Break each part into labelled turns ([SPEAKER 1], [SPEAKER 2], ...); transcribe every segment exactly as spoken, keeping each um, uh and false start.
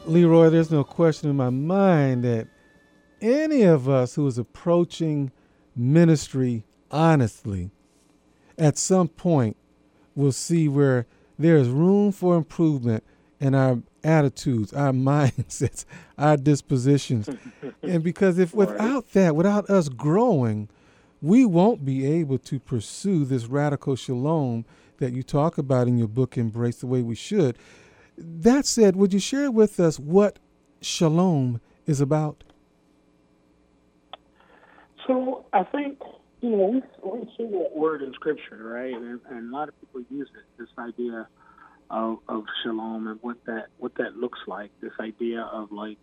[SPEAKER 1] Leroy, there's no question in my mind that any of us who is approaching ministry honestly at some point will see where there is room for improvement in our attitudes, our mindsets, our dispositions. And because if
[SPEAKER 2] Right.
[SPEAKER 1] without that, without us growing, we won't be able to pursue this radical shalom that you talk about in your book, Embrace the Way We Should. That said, would you share with us what shalom is about?
[SPEAKER 2] So I think, you know, we, we see that word in Scripture, right? And, and a lot of people use it, this idea of, of shalom and what that what that looks like, this idea of like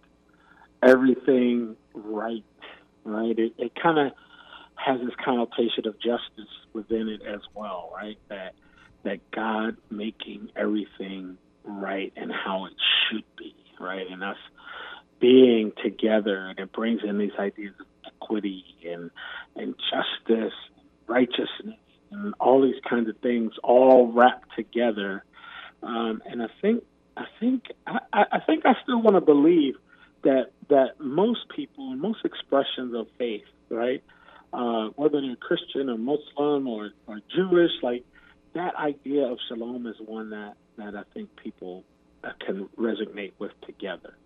[SPEAKER 2] everything right, right? It, it kind of has this connotation of justice within it as well, right? That that God making everything right and how it should be, right? And us being together, and it brings in these ideas of equity and and justice, righteousness, and all these kinds of things all wrapped together. Um, and I think I think I, I think I still want to believe that that most people, most expressions of faith, right, uh, whether they're Christian or Muslim or, or Jewish, like that idea of shalom is one that, that I think people uh, can resonate with together.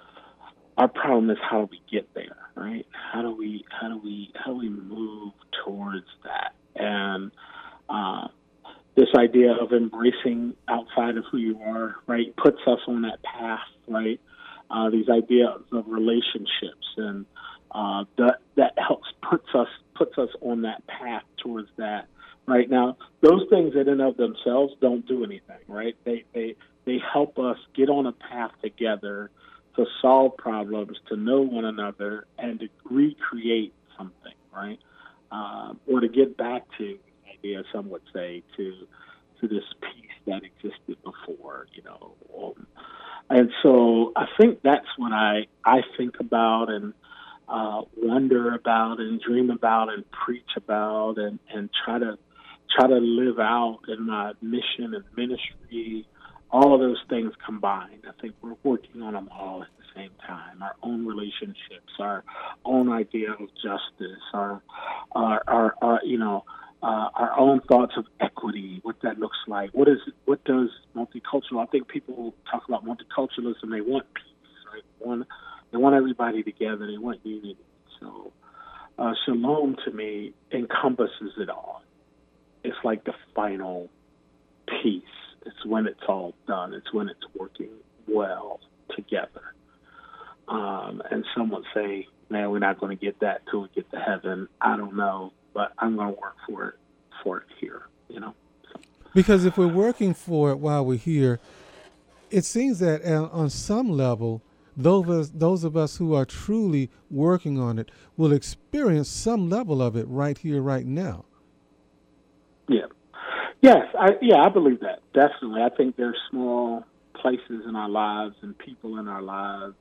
[SPEAKER 2] Our problem is how do we get there, right? How do we how do we how do we move towards that? And uh, this idea of embracing outside of who you are, right, puts us on that path, right? Uh, these ideas of relationships, and uh, that that helps puts us puts us on that path towards that. Right now, those things in and of themselves don't do anything, right? They they they help us get on a path together to solve problems, to know one another, and to recreate something, right? Uh, or to get back to the idea, some would say, to to this peace that existed before, you know. Um, and so I think that's what I I think about and uh, wonder about and dream about and preach about and, and try to try to live out in my mission and ministry. All of those things combined, I think we're working on them all at the same time. Our own relationships, our own idea of justice, our, our, our, our you know, uh, our own thoughts of equity, what that looks like. What is, what does multicultural? I think people talk about multiculturalism. They want peace, right? They want, they want everybody together. They want unity. So, uh, shalom to me encompasses it all. It's like the final peace. It's when it's all done. It's when it's working well together. Um, and some would say, man, we're not going to get that till we get to heaven. I don't know, but I'm going to work for it, for it here, you know. So,
[SPEAKER 1] Because if we're working for it while we're here, it seems that uh, on some level, those of, us, those of us who are truly working on it will experience some level of it right here, right now.
[SPEAKER 2] yeah. Yes, I, yeah, I believe that, definitely. I think there's small places in our lives and people in our lives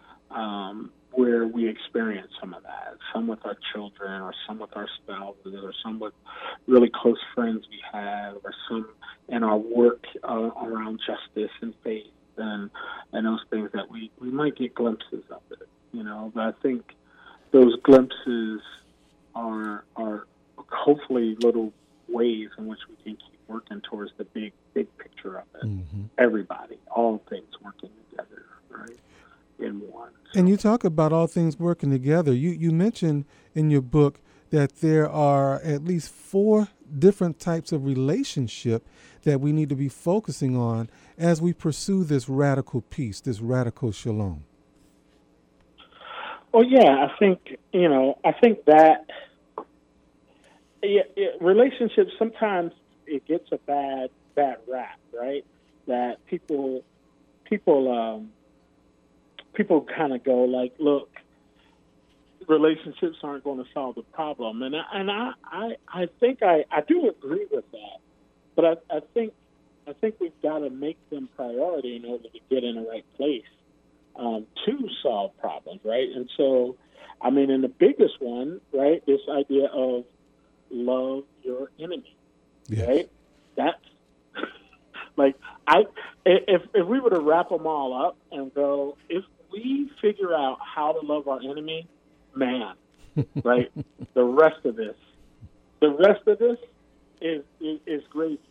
[SPEAKER 2] um, where we experience some of that, some with our children or some with our spouses or some with really close friends we have or some in our work uh, around justice and faith and, and those things that we, we might get glimpses of it, you know. But I think those glimpses are are hopefully little ways in which we can keep working towards the big, big picture of it.
[SPEAKER 1] Mm-hmm.
[SPEAKER 2] Everybody, all things working together, right, in one. So.
[SPEAKER 1] And you talk about all things working together. You you mentioned in your book that there are at least four different types of relationship that we need to be focusing on as we pursue this radical peace, this radical shalom.
[SPEAKER 2] Well, yeah, I think, you know, I think that yeah, yeah, relationships, sometimes it gets a bad, bad rap, right? That people, people, um, people kind of go like, look, relationships aren't going to solve the problem. And I, and I, I, I think I, I do agree with that. But I, I think I think we've got to make them priority in order to get in the right place um, to solve problems, right? And so, I mean, in the biggest one, right, this idea of love your enemy,
[SPEAKER 1] Yes.
[SPEAKER 2] right? That's Like I, if if we were to wrap them all up and go, if we figure out how to love our enemy, man, right? The rest of this, the rest of this is is, is great.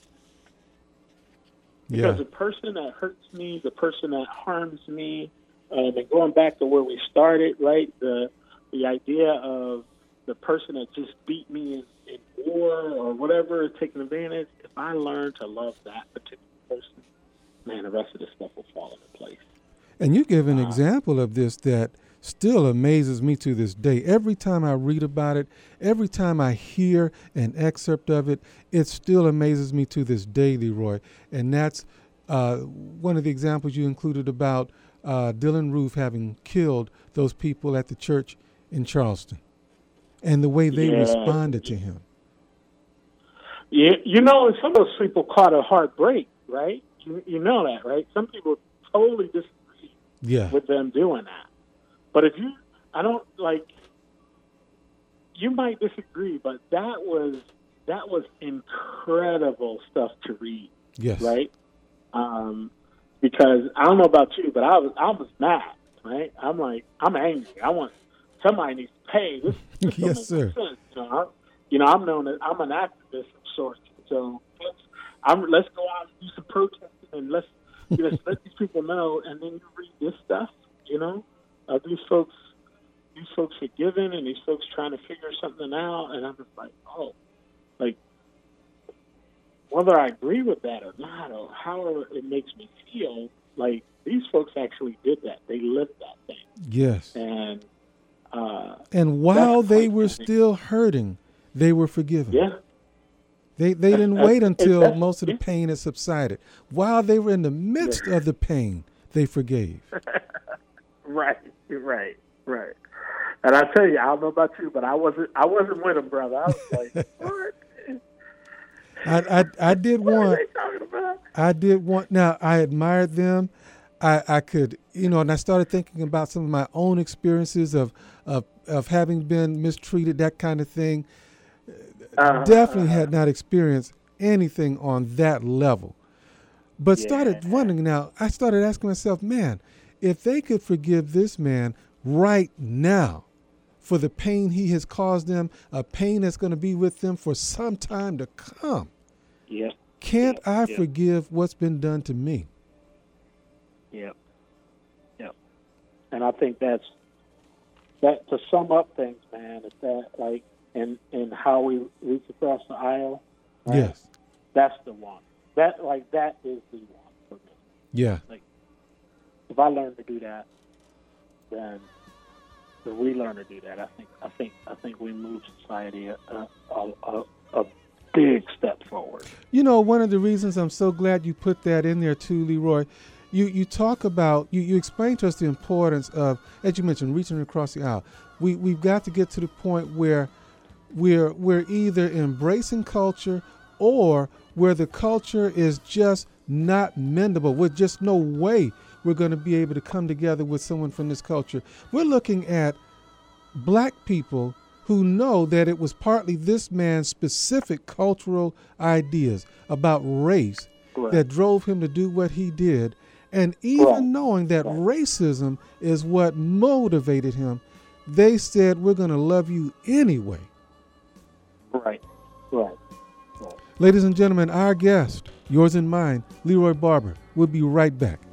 [SPEAKER 2] Because
[SPEAKER 1] Yeah.
[SPEAKER 2] the person that hurts me, the person that harms me, um, and going back to where we started, right? The the idea of the person that just beat me in, in war or whatever, taking advantage. If I learn to love that particular person, man, the rest of this stuff will fall into place.
[SPEAKER 1] And you give an
[SPEAKER 2] Uh,
[SPEAKER 1] example of this that still amazes me to this day. Every time I read about it, every time I hear an excerpt of it, it still amazes me to this day, Leroy. And that's uh, one of the examples you included about uh, Dylan Roof having killed those people at the church in Charleston and the way they
[SPEAKER 2] Yeah.
[SPEAKER 1] responded to him.
[SPEAKER 2] You, you know, and some of those people caught a heartbreak, right? You, you know that, right? Some people totally disagree
[SPEAKER 1] Yeah.
[SPEAKER 2] with them doing that. But if you, I don't like, you might disagree, but that was that was incredible stuff to read,
[SPEAKER 1] Yes.
[SPEAKER 2] right? Um, because I don't know about you, but I was I was mad, right? I'm like, I'm angry. I want somebody needs to pay. This, this don't
[SPEAKER 1] Yes,
[SPEAKER 2] make
[SPEAKER 1] sir.
[SPEAKER 2] sense. You know, I'm, you know, I'm known as I'm an activist of sorts. So let's, I'm, let's go out and do some protesting and let's you know, let these people know. And then you read this stuff, you know. Uh, these folks, these folks are giving, and these folks trying to figure something out, and I'm just like, oh, like whether I agree with that or not, or however it makes me feel, like these folks actually did that. They lived that thing,
[SPEAKER 1] Yes.
[SPEAKER 2] and uh,
[SPEAKER 1] And while
[SPEAKER 2] that's
[SPEAKER 1] they
[SPEAKER 2] quite
[SPEAKER 1] were
[SPEAKER 2] something.
[SPEAKER 1] still hurting, they were forgiven.
[SPEAKER 2] yeah,
[SPEAKER 1] They they didn't
[SPEAKER 2] That's-
[SPEAKER 1] wait until
[SPEAKER 2] that's-
[SPEAKER 1] most of the
[SPEAKER 2] yeah.
[SPEAKER 1] pain had subsided. While they were in the midst of the pain, they forgave.
[SPEAKER 2] right, right, right. And I tell you, I don't know about you, but I wasn't, I wasn't with them, brother. I was like, what?
[SPEAKER 1] I I, I did
[SPEAKER 2] What are
[SPEAKER 1] want
[SPEAKER 2] they talking about?
[SPEAKER 1] I did want now I admired them. I, I could you know, and I started thinking about some of my own experiences of of, of having been mistreated, that kind of thing.
[SPEAKER 2] Uh,
[SPEAKER 1] Definitely had not experienced anything on that level. But started
[SPEAKER 2] Yeah.
[SPEAKER 1] wondering now, I started asking myself, man, if they could forgive this man right now for the pain he has caused them, a pain that's going to be with them for some time to come,
[SPEAKER 2] yeah,
[SPEAKER 1] can't
[SPEAKER 2] Yeah,
[SPEAKER 1] I
[SPEAKER 2] yeah.
[SPEAKER 1] forgive what's been done to me?
[SPEAKER 2] yeah, yeah. And I think that's that. To sum up things, man, is that like, and and how we reach across the aisle. Right?
[SPEAKER 1] Yes.
[SPEAKER 2] That's the one. That like that is the one for me.
[SPEAKER 1] Yeah.
[SPEAKER 2] If I learn to do that, then if we learn to do that, I think I think I think we move society a a, a, a big step forward.
[SPEAKER 1] You know, one of the reasons I'm so glad you put that in there too, Leroy, you, you talk about, you, you explain to us the importance of, as you mentioned, reaching across the aisle. We, we've got to get to the point where we're, we're either embracing culture or where the culture is just not mendable. With just no way we're going to be able to come together with someone from this culture. We're looking at black people who know that it was partly this man's specific cultural ideas about race
[SPEAKER 2] Right.
[SPEAKER 1] that drove him to do what he did. And even
[SPEAKER 2] Right.
[SPEAKER 1] knowing that
[SPEAKER 2] Right.
[SPEAKER 1] racism is what motivated him, they said, we're going to love you anyway.
[SPEAKER 2] Right, right, right.
[SPEAKER 1] Ladies and gentlemen, our guest, yours and mine, Leroy Barber. We'll be right back.